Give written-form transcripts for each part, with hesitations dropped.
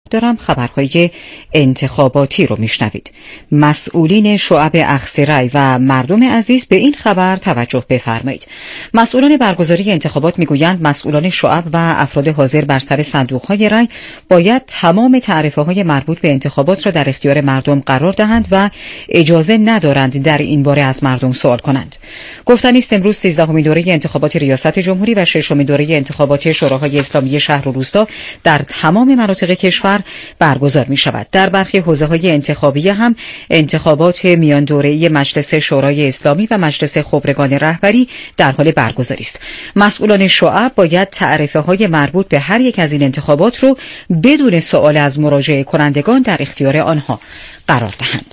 دارم خبرهای انتخاباتی رو میشنوید. مسئولین شعب اخضرای و مردم عزیز به این خبر توجه بفرمایید. مسئولان برگزاری انتخابات میگویند مسئولان شعب و افراد حاضر بر سر صندوق‌های رای باید تمام تعرفه‌های مربوط به انتخابات را در اختیار مردم قرار دهند و اجازه ندارند در این باره از مردم سوال کنند. گفتنی است امروز 13مین دوره انتخابات ریاست جمهوری و 6مین دوره انتخابات شوراهای اسلامی شهر و روستا در تمام مناطق کشور برگزار می شود. در برخی حوزه‌های انتخابی هم انتخابات میان دوره‌ای مجلس شورای اسلامی و مجلس خبرگان رهبری در حال برگزاری است. مسئولان شعب باید تعرفه‌های مربوط به هر یک از این انتخابات رو بدون سؤال از مراجعه کنندگان در اختیار آنها قرار دهند.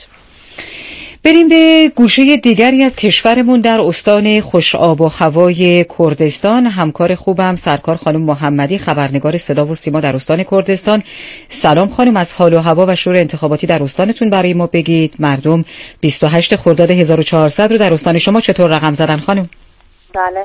بریم به گوشه دیگری از کشورمون. در استان خوش آب و هوای کردستان همکار خوبم سرکار خانم محمدی، خبرنگار صدا و سیما در استان کردستان. سلام خانم، از حال و هوا و شور انتخاباتی در استانتون برای ما بگید. مردم 28 خرداد 1400 رو در استان شما چطور رقم زدن خانم؟ بله،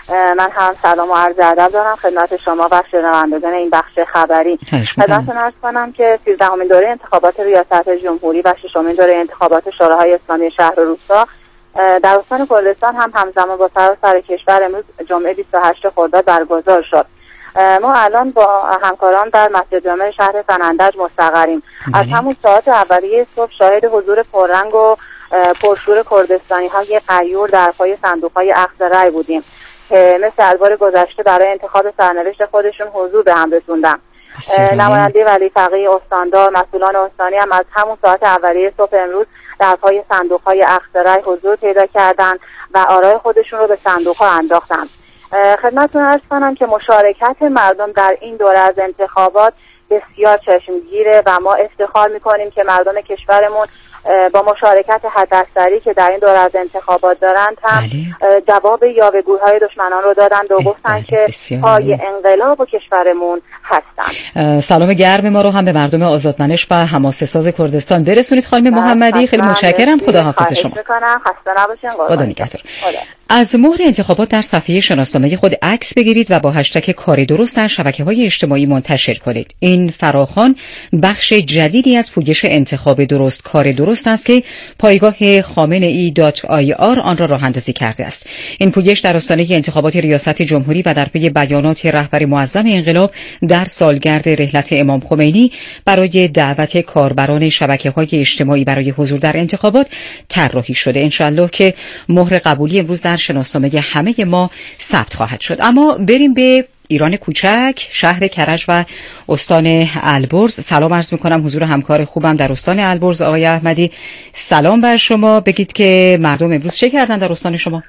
من هم سلام و عرض ادب دارم خدمت شما و شنوندگان این بخش خبری. خدمتتون عرض کنم که 13مین دوره انتخابات ریاست جمهوری و 6مین دوره انتخابات شوراهای اسلامی شهر و روستا در استان کردستان هم همزمان با سراسر کشور امروز جمعه 28 خرداد برگزار شد. ما الان با همکاران در مسجد جامع شهر سنندج مستقریم. از همون ساعت اولیه صبح شاهد حضور پررنگ و پرشور کردستانی‌های غیور در پای صندوق‌های اخذ رای بودیم که مثل ادوار گذشته برای انتخاب سرنوشت خودشون حضور به هم رسوندن. نماینده ولی فقیه استاندار، مسئولان استانی هم از همون ساعت اولیه صبح امروز در پای صندوق‌های اخذ رای حضور پیدا کردن و آرای خودشون رو به صندوق‌ها انداختن. خدمتتون عرض کنم که مشارکت مردم در این دوره از انتخابات بسیار چشمگیره و ما افتخار می‌کنیم که مردم کشورمون با مشارکت حداکثری که در این دوره از انتخابات دارند هم جواب یاوه‌گوی‌های دشمنان رو دادند و گفتن که پای انقلاب و کشورمون هستند. سلام گرم ما رو هم به مردم آزادمنش و حماسه‌ساز کردستان برسونید خانم محمدی. خیلی متشکرم. خداحافظ شما. خسته نباشین. خدا نگهدار. از مهر انتخابات در صفحه شناسنامه خود عکس بگیرید و با هشتگ کار درست در شبکه‌های اجتماعی منتشر کنید. این فراخوان بخش جدیدی از پویش انتخاب درست کار درست است که پایگاه خامنه‌ای.ir آن را راه‌اندازی کرده است. این پویش در آستانه انتخابات ریاست جمهوری و در پی بیانات رهبر معظم انقلاب در سالگرد رحلت امام خمینی برای دعوت کاربران شبکه‌های اجتماعی برای حضور در انتخابات طراحی شده. انشالله که مهر قبولی امروز در شناسنامه همه ما ثبت خواهد شد. اما بریم به ایران کوچک، شهر کرج و استان البرز. سلام عرض می‌کنم حضور همکار خوبم در استان البرز آقای احمدی. سلام بر شما. بگید که مردم امروز چه کردن در استان شما؟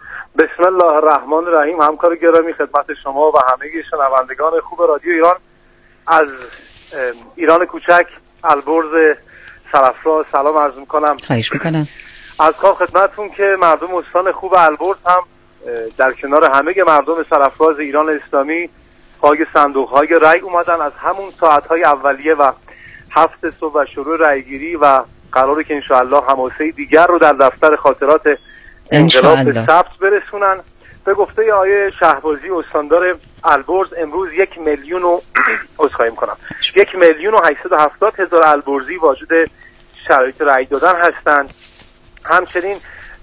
بسم الله الرحمن الرحیم. همکار گرامی خدمت شما و همه شنوندگان خوب رادیو ایران از ایران کوچک البرز سرافراز سلام عرض می‌کنم. خواهش می‌کنم. از کار خدمتتون که مردم استان خوب البرز هم در کنار همه مردم سرافراز ایران اسلامی پای صندوق‌های رای اومدن. از همون ساعت‌های اولیه و 7 صبح و شروع رایگیری و قراره که انشاءالله حماسه دیگر رو در دفتر خاطرات انقلاب به ثبت برسونن. به گفته آیه شهبازی استاندار البرز امروز 1,870,000 البرزی واجد شرایط رای دادن هستند. همچنین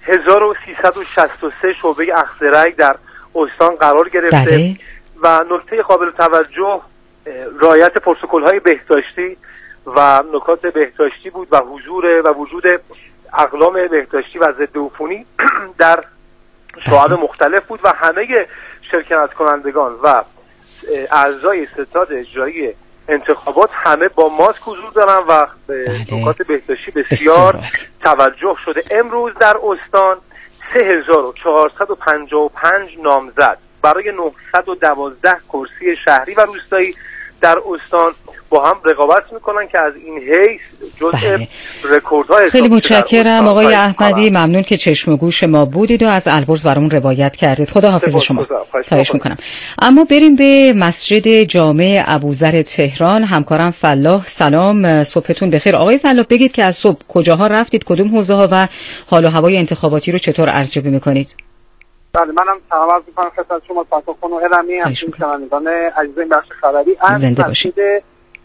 1363 شعبه اخذ رای در استان قرار گرفته و نکته قابل توجه رعایت پروتکل‌های بهداشتی و نکات بهداشتی بود و حضور و وجود اقلام بهداشتی و ضد عفونی در شعب مختلف بود و همه شرکت کنندگان و اعضای ستاد اجرایی انتخابات همه با ماسک حضور دارن و به نکات بهداشتی بسیار توجه شده. امروز در استان 3455 نامزد برای 912 کرسی شهری و روستایی در استان با هم رقابت میکنن که از این حیث جزء رکوردهای خیلی متشکرم آقای احمدی. ممنون که چشم و گوش ما بودید و از البرز برامون روایت کردید. خدا حافظ شما. خواهش میکنم. اما بریم به مسجد جامع ابوذر تهران. همکارم فلاح سلام، صبحتون بخیر. آقای فلاح بگید که از صبح کجاها رفتید، کدوم حوزه ها و حال و هوای انتخاباتی رو چطور ارزیابی میکنید؟ بله، منم سلام عرض می‌کنم خدمت شما سرکار خانم هرمی، همچنین شنوندگان عزیز این بخش خبری. از مسجد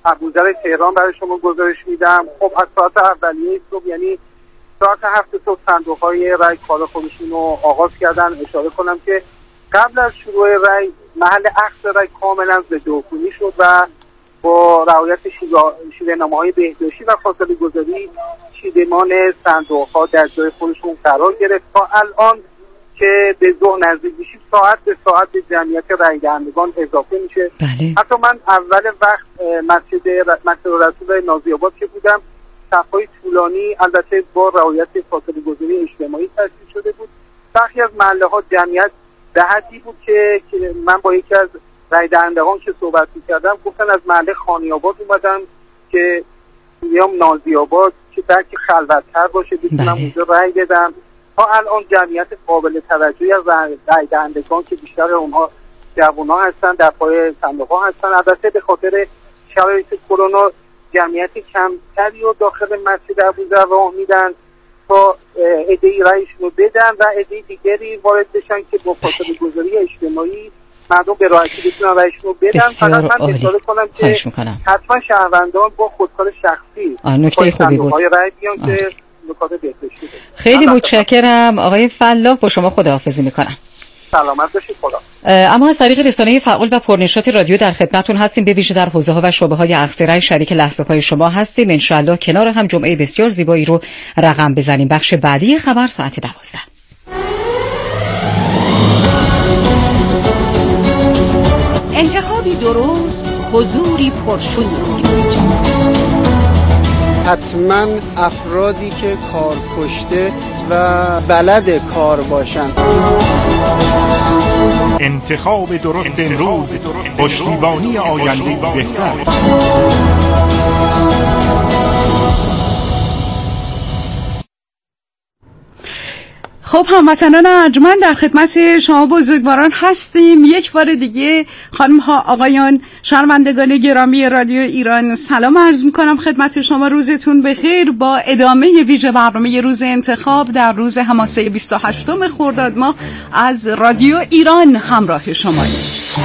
ابوذر تهران برای شما گزارش میدم. خب از ساعت اولیه صبح، یعنی ساعت 7 صبح صندوق‌های رای کار خودشون رو آغاز کردن. اشاره کنم که قبل از شروع رای محل اخذ رای کاملا ضدعفونی شد و با رعایت شیوه‌نامه‌های بهداشتی و فاصله گذاری چیدمان صندوق‌ها در جای خودشون قرار گرفت. تا الان که به ظهر نزدیک میشیم ساعت به ساعت به جمعیت رای دهندگان اضافه میشه. بله. حتی من اول وقت مسجد رسول نازی‌آباد که بودم، صف‌های طولانی البته با رعایت فاصله گذاری اجتماعی تشکیل شده بود. برخی از محله‌ها جمعیت به حدی بود که من با یکی از رای دهندگان که صحبت می‌کردم گفتن از محله خانی‌آباد اومدم که میام نازی‌آباد که بلکه خلوت‌تر باشه بتونم اونجا رای بدم. تا الان جمعیت قابل توجهی از رای دهندگان که بیشتر اونها جوان‌ها هستن در پای صندوق‌ها هستن، البته به خاطر شرایط کرونا جمعیت کمتری رو داخل مسجد ابوذر راه میدن تا عده‌ای رایشون رو بدن و عده دیگری وارد بشن که با فاصله گذاری اجتماعی مردم به راحتی بتونن رایشون رو بدن. فقط من اشاره کنم که حتما شهروندان با خودکار شخصی نکته خوبی بود رای بیان که نکات بهداشتی. خیلی متشکرم آقای فلاح، با شما خداحافظی میکنم. سلامت باشید. خدا. اما از طریق رسانه فعال و پرنشاط رادیو در خدمتتون هستیم، به ویژه در حوزه‌ها و شعبه‌های اخذ شریک لحظه‌های شما هستیم. ان شاءالله کنار هم جمعه بسیار زیبایی رو رقم بزنیم. بخش بعدی خبر ساعت 12. انتخابی درست، حضوری پرشور. حتما افرادی که کار کشته و بلد کار باشن. انتخاب درست امروز، پشتیبانی آینده بهتر. خب هموطنان ارجمند، در خدمت شما بزرگواران هستیم. یک بار دیگه خانم ها آقایان شنوندگان گرامی رادیو ایران سلام عرض میکنم خدمت شما. روزتون بخیر. با ادامه ویژه برنامه روز انتخاب در روز حماسه 28 خرداد ماه از رادیو ایران همراه شماییم.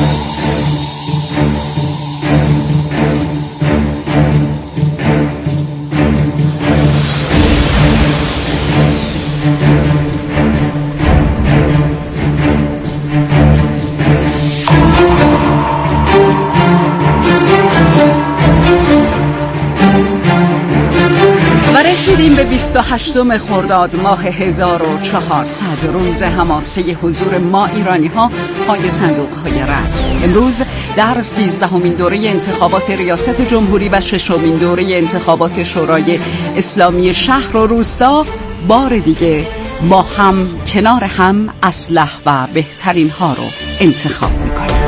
رسیدیم به 28 خرداد ماه 1400، روز حماسه حضور ما ایرانی ها پای صندوق های رای. امروز در 13مین دوره انتخابات ریاست جمهوری و 6مین دوره انتخابات شورای اسلامی شهر و روستا بار دیگه با هم کنار هم اصلح و بهترین ها رو انتخاب میکنیم.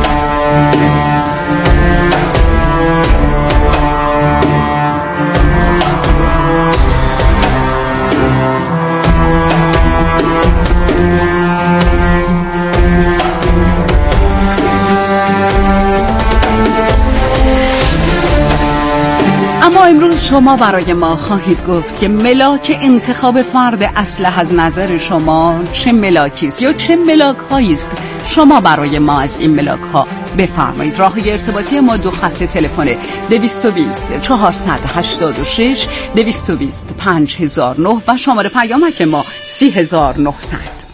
اما امروز شما برای ما خواهید گفت که ملاک انتخاب فرد اصلح از نظر شما چه ملاکی است یا چه ملاک هایی است. شما برای ما از این ملاک ها بفرمایید. راههای ارتباطی ما 2 خط تلفن 220 486 220 5009 و شماره پیامک ما 30900.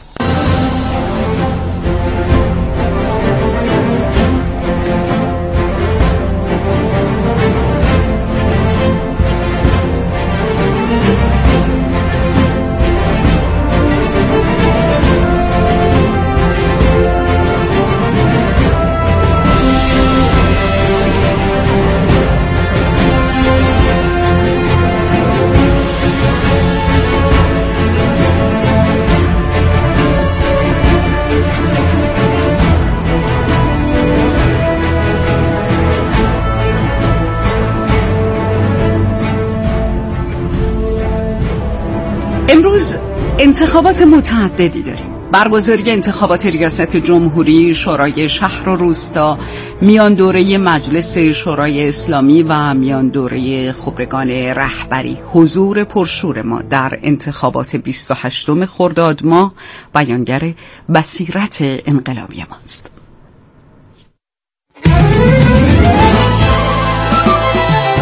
امروز انتخابات متعددی داریم. برگزاری انتخابات ریاست جمهوری، شورای شهر و روستا، میان دوره مجلس شورای اسلامی و میان دوره خبرگان رهبری. حضور پرشور ما در انتخابات 28 خرداد ماه بیانگر بصیرت انقلابی ماست.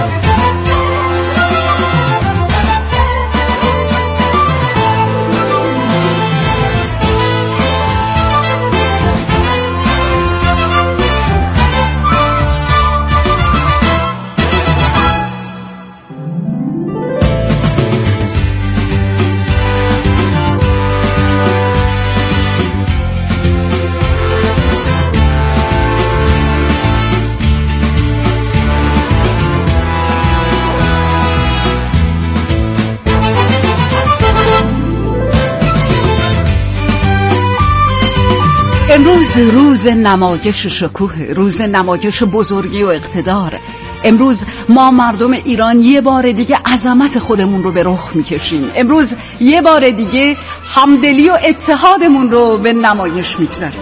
امروز روز نمایش شکوه، روز نمایش بزرگی و اقتدار. امروز ما مردم ایران یه بار دیگه عظمت خودمون رو به رخ میکشیم. امروز یه بار دیگه همدلی و اتحادمون رو به نمایش میگذاریم.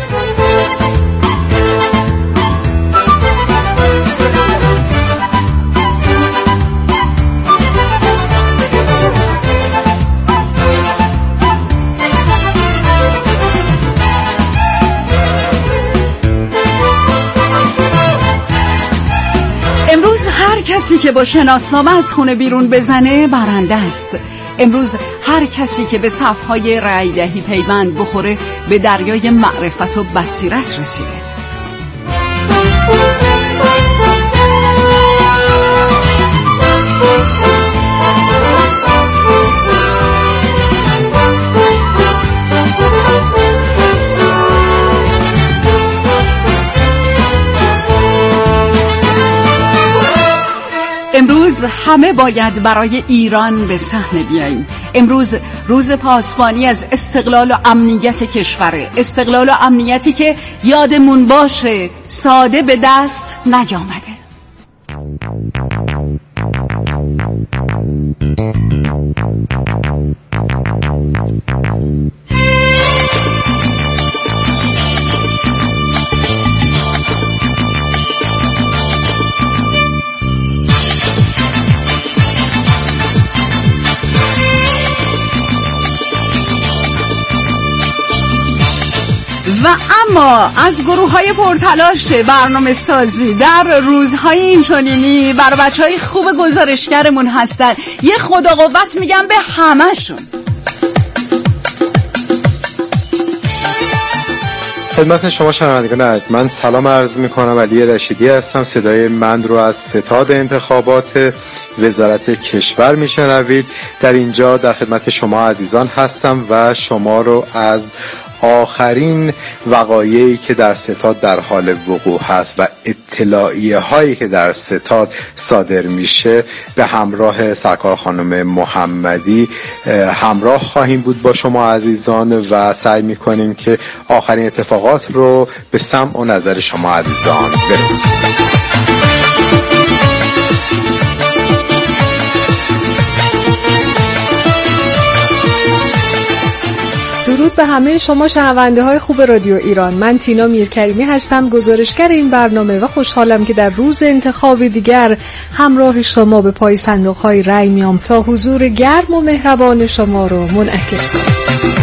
امروز هر کسی که با شناسنامه از خونه بیرون بزنه برنده است. امروز هر کسی که به صفهای رأی دهی پیوند بخوره به دریای معرفت و بصیرت رسیده. امروز همه باید برای ایران به صحنه بیاییم. امروز روز پاسبانی از استقلال و امنیت کشوره. استقلال و امنیتی که یادمون باشه ساده به دست نیامده. و اما از گروه‌های پرتلاش برنامه سازی در روزهای اینچنینی برای بچه‌های خوب گزارشگرمون هستن. یه خدا قوت میگم به همه‌شون. خدمت شما شنوندگان ارجمند سلام عرض میکنم. علی رشیدی هستم. صدای من رو از ستاد انتخابات وزارت کشور میشنوید. در اینجا در خدمت شما عزیزان هستم و شما رو از آخرین وقایعی که در ستاد در حال وقوع هست و اطلاعیه هایی که در ستاد صادر میشه به همراه سرکار خانم محمدی همراه خواهیم بود با شما عزیزان و سعی میکنیم که آخرین اتفاقات رو به سمع و نظر شما عزیزان برسونیم. درود به همه شما شنونده های خوب رادیو ایران. من تینا میرکریمی هستم، گزارشگر این برنامه و خوشحالم که در روز انتخاب دیگر همراه شما به پای صندوق های رای میام تا حضور گرم و مهربان شما رو منعکس کنم.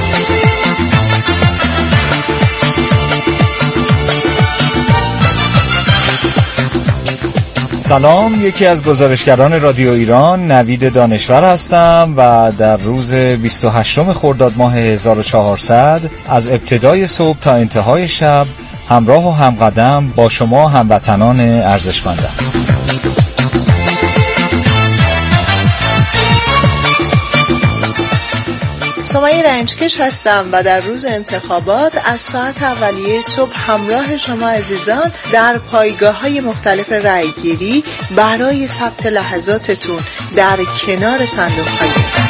سلام، یکی از گزارشگران رادیو ایران نوید دانشور هستم و در روز 28 خرداد ماه 1400 از ابتدای صبح تا انتهای شب همراه و همقدم با شما هموطنان ارزشمندم. سمیه رنجکش هستم و در روز انتخابات از ساعت اولیه صبح همراه شما عزیزان در پایگاه‌های مختلف رأیگیری برای ثبت لحظاتتون در کنار صندوق‌های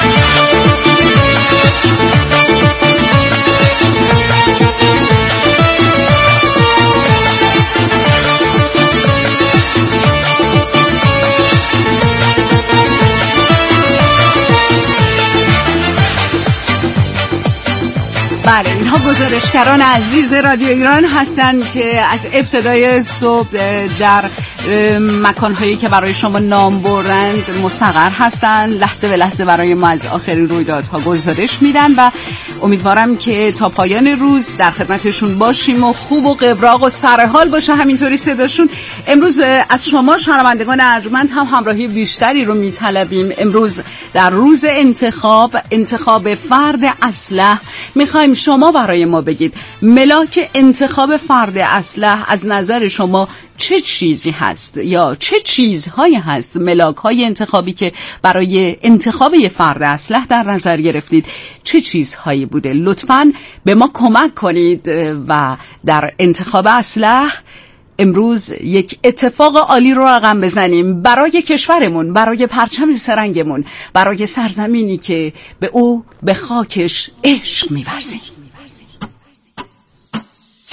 بله، اینها گزارشگران عزیز رادیو ایران هستند که از ابتدای صبح در مکانهایی که برای شما نام برند مستقر هستند. لحظه به لحظه برای ما از آخرین رویدادها گزارش میدن و امیدوارم که تا پایان روز در خدمتشون باشیم و خوب و قبراق و سرحال باشه همینطوری صداشون. امروز از شما شنوندگان ارجمند هم همراهی بیشتری رو میطلبیم. امروز در روز انتخاب فرد اصلح میخوایم شما برای ما بگید ملاک انتخاب فرد اصلح از نظر شما چه چیزی هست یا چه چیزهایی هست، ملاک‌های انتخابی که برای انتخاب یه فرد اصلح در نظر گرفتید چه چیزهایی بوده؟ لطفاً به ما کمک کنید و در انتخاب اصلح امروز یک اتفاق عالی رو رقم بزنیم برای کشورمون، برای پرچم سرنگمون، برای سرزمینی که به او به خاکش عشق می‌ورزیم.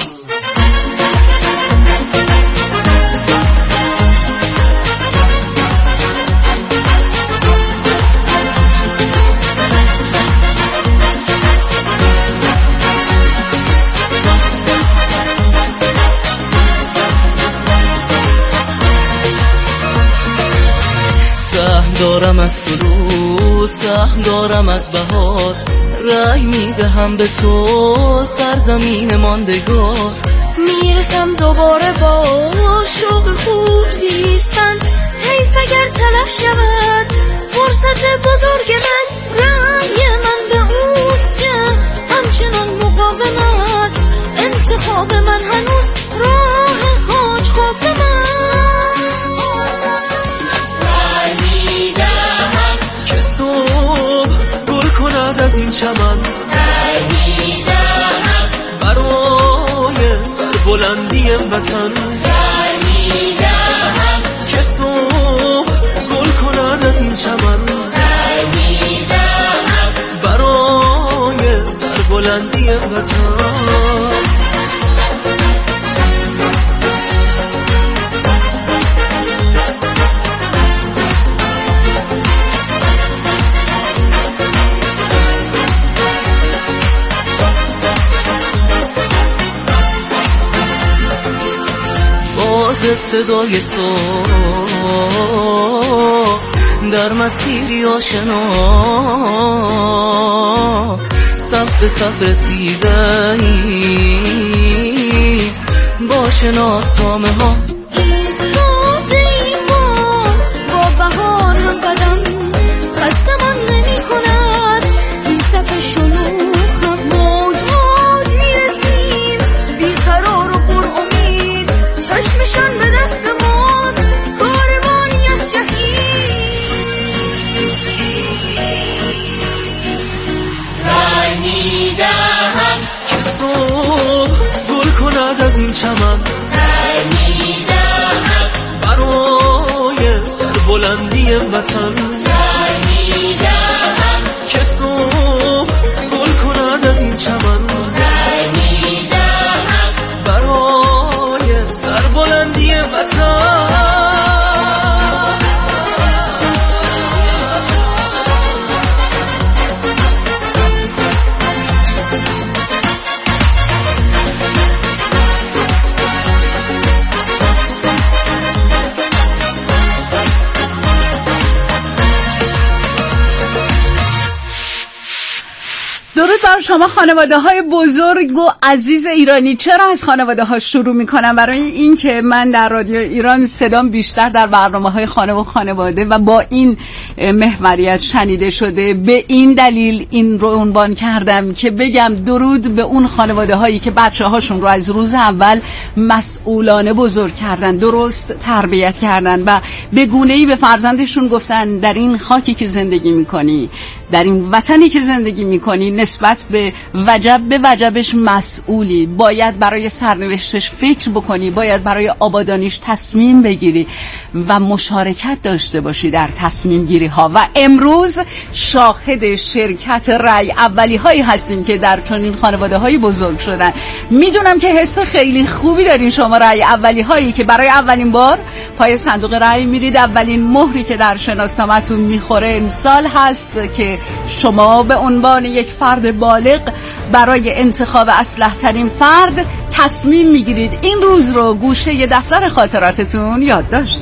دارم از طلوع، سهم دارم از بهار، رای میدهم به تو سرزمین ماندگار. میرسم دوباره با شوق خوب زیستن، حیف اگر تلف شود فرصت بزرگ من. رای من به اوست که همچنان مقاوم است، انتخاب من هنوز راه حاج قاسم است. رای میدهم که صبح گل کند از این چمن، رای میدهم برای سربلندی وطن. رای میدهم که صبح گل کند از این چمن، رای میدهم برای سربلندی وطن. باز ابتدای صبح در مسیری آشنا، صف به صف رسیده‌ای با شناسنامه ها. ایستاده این باز با بهار هم قدم، خسته من نمی کند این صف شلوغ هم. موج موج میرسیم بیقرار و پر امید، چشمشان به دست ماست کاروانی از شهید. رای میدهم که صبح گل کند از این چمن، رای میدهم برای سربلندی وطن. رای میدهم که صبح گل کند از این چمن، رای میدهم برای سربلندی وطن. درود بر شما خانواده های بزرگ و عزیز ایرانی. چرا از خانواده ها شروع میکنم؟ برای این که من در رادیو ایران صدام بیشتر در برنامه های خانه و خانواده و با این محوریت شنیده شده. به این دلیل این رو عنوان کردم که بگم درود به اون خانواده هایی که بچه هاشون رو از روز اول مسئولانه بزرگ کردن، درست تربیت کردن و به گونه‌ای به فرزندشون گفتن در این خاکی که زندگی میکنی، در این وطنی که زندگی میکنی، نسبت به وجبش مسئولی، باید برای سرنوشتش فکر بکنی، باید برای آبادانیش تصمیم بگیری و مشارکت داشته باشی در تصمیم گیری ها. و امروز شاهد شرکت رأی اولی هایی هستیم که در چنین خانواده هایی بزرگ شدن. میدونم که حس خیلی خوبی دارین شما رأی اولی هایی که برای اولین بار پای صندوق رأی میرید. اولین مهری که در شناسنامه‌تون میخوره امسال هست که شما به عنوان یک فرد بالغ برای انتخاب اصلح ترین فرد تصمیم میگیرید. این روز رو گوشه دفتر خاطراتتون یادداشت.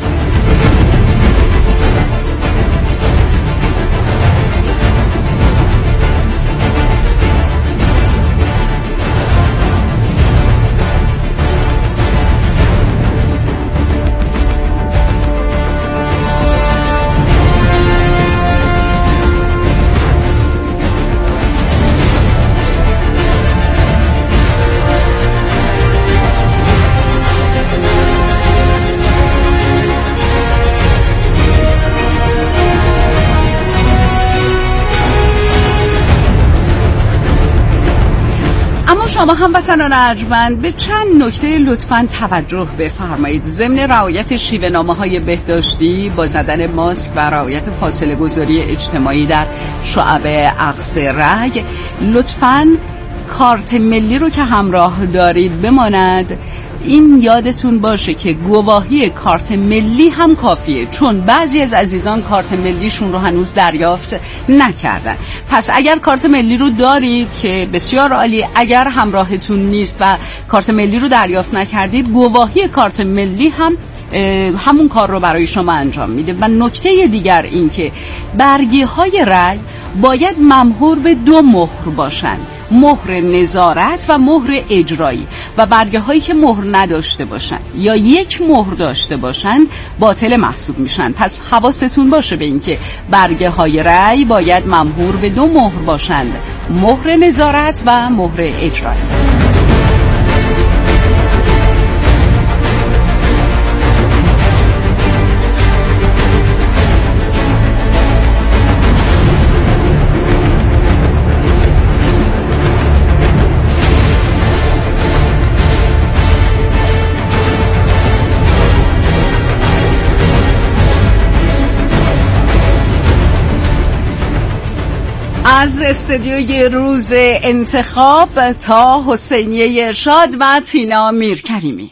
شما هموطنان ارجمند به چند نکته لطفاً توجه بفرمایید. ضمن رعایت شیوه‌نامه‌های بهداشتی با زدن ماسک و رعایت فاصله گذاری اجتماعی در شعب اقصی رگ، لطفاً کارت ملی رو که همراه دارید بماند. این یادتون باشه که گواهی کارت ملی هم کافیه، چون بعضی از عزیزان کارت ملیشون رو هنوز دریافت نکردن. پس اگر کارت ملی رو دارید که بسیار عالی، اگر همراهتون نیست و کارت ملی رو دریافت نکردید، گواهی کارت ملی هم همون کار رو برای شما انجام میده. و نکته دیگر این که برگه های رأی باید ممهور به 2 مهر باشن، مهر نظارت و مهر اجرایی، و برگه هایی که مهر نداشته باشن یا 1 مهر داشته باشن باطل محسوب میشن. پس حواستون باشه به این که برگه های رأی باید ممهور به 2 مهر باشند، مهر نظارت و مهر اجرایی. از استودیوی روز انتخاب تا حسینیه ارشاد و تینا میرکریمی.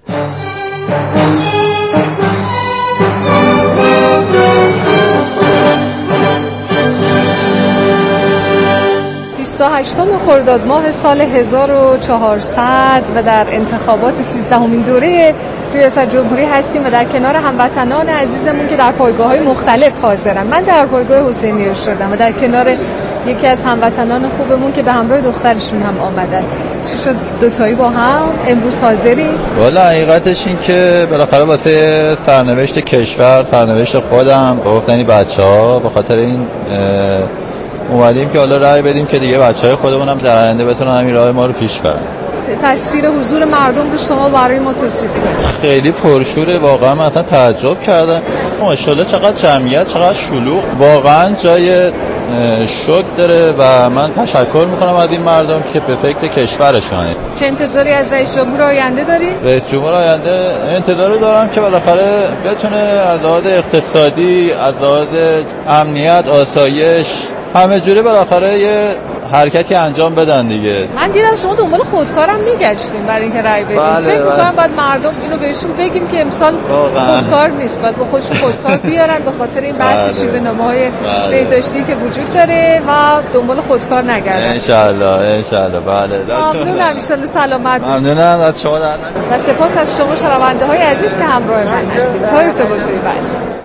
خرداد ماه سال 1400 و در انتخابات 13مین دوره ریاست جمهوری هستیم و در کنار هموطنان عزیزمون که در پایگاه‌های مختلف حاضرن. من در پایگاه حسینیه شدم و در کنار یکی از هموطنان خوبمون که به همراه دخترشون هم آمدن. چی شد دوتایی با هم امروز حاضری؟ والا حقیقتش این که بالاخره واسه سرنوشت کشور، سرنوشت خودم، گفتنی بچه‌ها، به خاطر این اومدیم که حالا رأی بدیم که دیگه بچه‌های خودمون هم در آینده بتونن همین راه ما رو پیش برن. تصویر حضور مردم رو شما برای ما توصیف کنید. خیلی پرشوره، واقعا من اصلا تعجب کردم. ماشاءالله چقدر جمعیت، چقدر شلوغ، واقعا جای شکر داره و من تشکر میکنم از این مردم که به فکر کشورشونه. چه انتظاری از رئیس جمهور آینده داری؟ رئیس جمهور آینده انتظار دارم که بالاخره بتونه از لحاظ اقتصادی، از لحاظ امنیت، آسایش، همه جوره بالاخره یه حرکتی انجام بدن دیگه. من دیدم شما دنبال خودکارم میگشتین برای اینکه رأی بدید. فکر می‌کنم باید مردم اینو بهشون بگیم که امسال خودکار نیست، باید با خودشون خودکار بیارن به خاطر این بحث شیوه نماهای بهداشتی که وجود داره و دنبال خودکار نگردن. انشالله. بله. ممنونم، ان شاءالله سلامت باشید. ممنونم از شما و سپاس از شما شنونده‌های عزیز که همراه من هستید. تا ارتباطی بعد.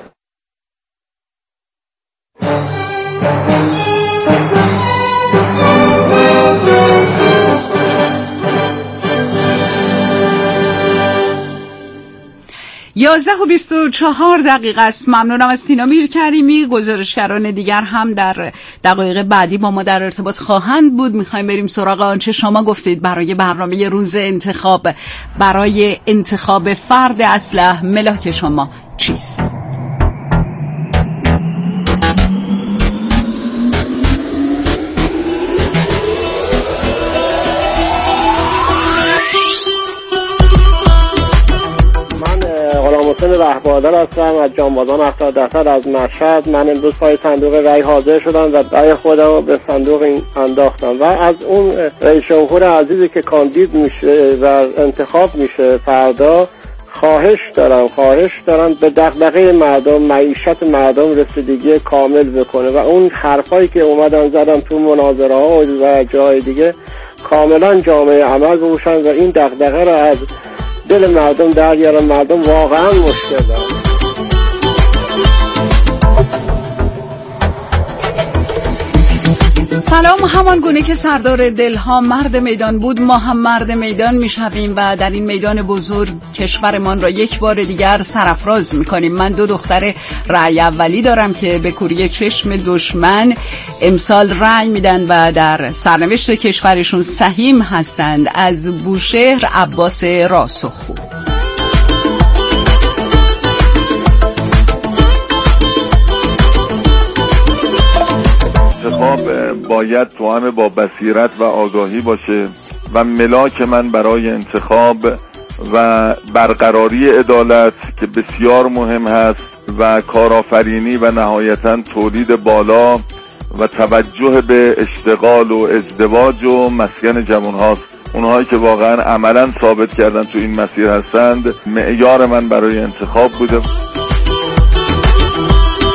یازده و 24 دقیقه است. ممنونم از تینا میرکریمی. گزارشگران دیگر هم در دقایق بعدی با ما در ارتباط خواهند بود. میخوایم بریم سراغ آنچه شما گفتید برای برنامه روز انتخاب، برای انتخاب فرد اصلح ملاک شما چیست؟ حسین رهبردار هستم از جانبازان 70 درصد از مشهد. من امروز پای صندوق رأی حاضر شدم و رأی خودم رو به صندوق انداختم و از اون رئیس جمهور عزیزی که کاندید میشه و انتخاب میشه فردا خواهش دارم به دغدغه مردم، معیشت مردم رسیدگی کامل بکنه و اون حرفایی که اومدن زدن تو مناظره ها و جای دیگه کاملا جامعه عمل بوشن و این دغدغه رو از دل مردم در بیارن. مردم واقعا مشکل دارن. سلام. همان گونه که سردار دلها مرد میدان بود، ما هم مرد میدان میشویم و در این میدان بزرگ کشورمان را یک بار دیگر سرافراز میکنیم. من 2 دختر رأی اولی دارم که به کوری چشم دشمن امسال رأی میدن و در سرنوشت کشورشون سهیم هستند. از بوشهر عباس راسخو. انتخاب باید توأم با بصیرت و آگاهی باشه و ملاک من برای انتخاب و برقراری عدالت که بسیار مهم هست و کارآفرینی و نهایتاً تولید بالا و توجه به اشتغال و ازدواج و مسکن جوان هاست. اونهایی که واقعا عملاً ثابت کردن تو این مسیر هستند معیار من برای انتخاب بوده.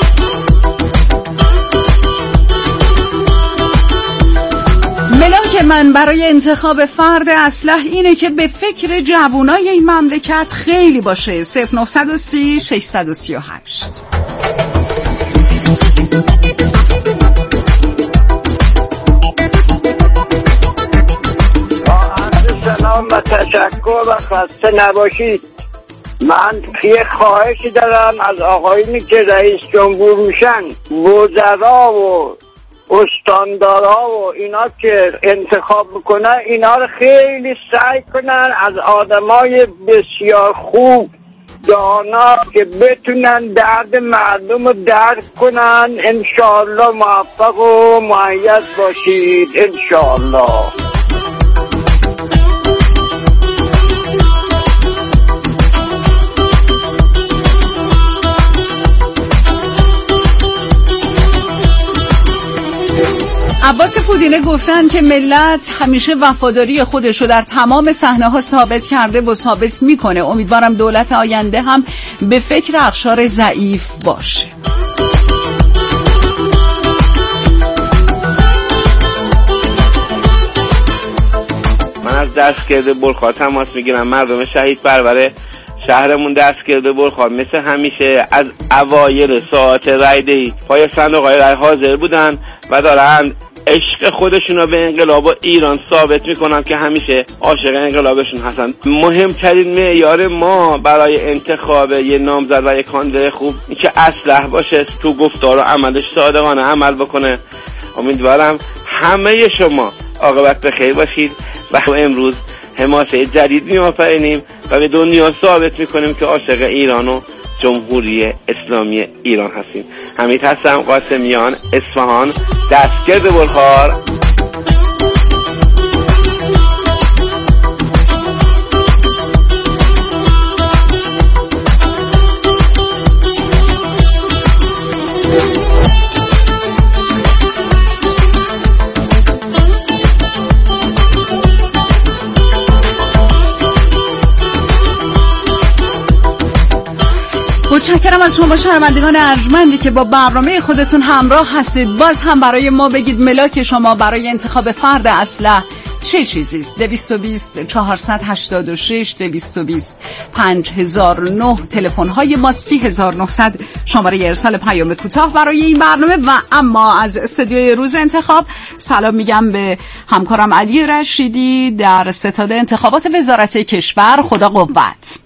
ملاک من برای انتخاب فرد اصلح اینه که به فکر جوانای این مملکت خیلی باشه. 0930 638. سلام و تشکر و خسته نباشید. من یه خواهشی دارم از آقایونی که رئیس جمهور روشن، وزرا و استاندارا و اینا که انتخاب میکنن، اینا رو خیلی سعی کنن از آدمای بسیار خوب دانا که بتونن درد مردم رو درک کنن. انشاءالله موفق و مؤید باشید انشاءالله. عباس پودینه گفتن که ملت همیشه وفاداری خودش رو در تمام صحنه‌ها ثابت کرده و ثابت میکنه. امیدوارم دولت آینده هم به فکر اقشار ضعیف باشه. من از دستگرد بلخار تماس میگیرم. مردم شهید پرور شهرمون دستگرد بلخار مثل همیشه از اوایل ساعت رایدهی پای صندوق‌های رای حاضر بودن و دارن عشق خودشون رو به انقلاب و ایران ثابت میکنن که همیشه عاشق انقلابشون هستن. مهمترین معیار ما برای انتخاب یه نامزد و یه کاندید خوب این که اصلح باشه، تو گفتار و عملش صادقانه عمل بکنه. امیدوارم همه شما عاقبت به خیر باشید و امروز حماسه جدید می‌آفرینیم و به دنیا ثابت میکنیم که عاشق ایران و جمهوری اسلامی ایران هستیم. حمید هستم، قاسمیان، اصفهان، دستگرد بلخار. متشکرم از شما شنوندگان ارجمندی که با برنامه خودتون همراه هستید. باز هم برای ما بگید ملاک شما برای انتخاب فرد اصلح چه چیزی است؟ 220 486 220 5009 تلفن های ما 3900 شماره ارسال پیام کوتاه برای این برنامه. و اما از استودیوی روز انتخاب سلام میگم به همکارم علی رشیدی در ستاد انتخابات وزارت کشور. خدا قوت.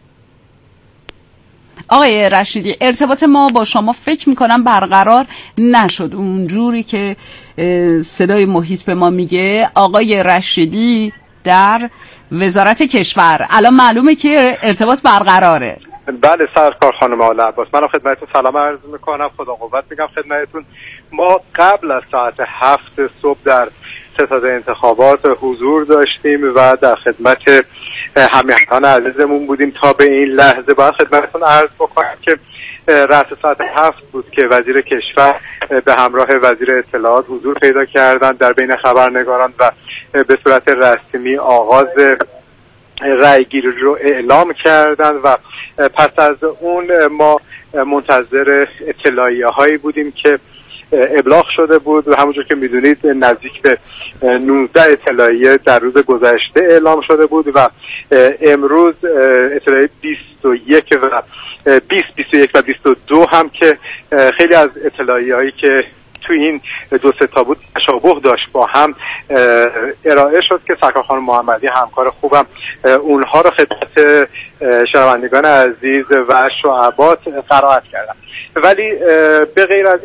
آقای رشیدی، ارتباط ما با شما فکر میکنم برقرار نشد اونجوری که صدای محیط به ما میگه. آقای رشیدی در وزارت کشور الان معلومه که ارتباط برقراره. بله سرکار خانم آل عباس، من خدمتتون سلام عرض میکنم. خدا قوت میگم خدمتتون. ما قبل از ساعت 7 صبح در ستاد انتخابات حضور داشتیم و در خدمت همیهنان عزیزمون بودیم تا به این لحظه. باید خدمتتون عرض بکنم که رأس ساعت 7 بود که وزیر کشور به همراه وزیر اطلاعات حضور پیدا کردند در بین خبرنگاران و به صورت رسمی آغاز رأیگیری رو اعلام کردند و پس از اون ما منتظر اطلاعیه هایی بودیم که ابلاغ شده بود و همونجور که میدونید نزدیک به 19 اطلاعیه در روز گذشته اعلام شده بود و امروز اطلاعیه 21 و 21 و 22 هم که خیلی از اطلاعیه هایی که تو این دو سه تا بود تشابه داشت با هم ارائه شد که سرکار خانم محمدی همکار خوبم اونها رو خدمت شنوندگان عزیز و شعبات قرائت کردم. ولی به غیر از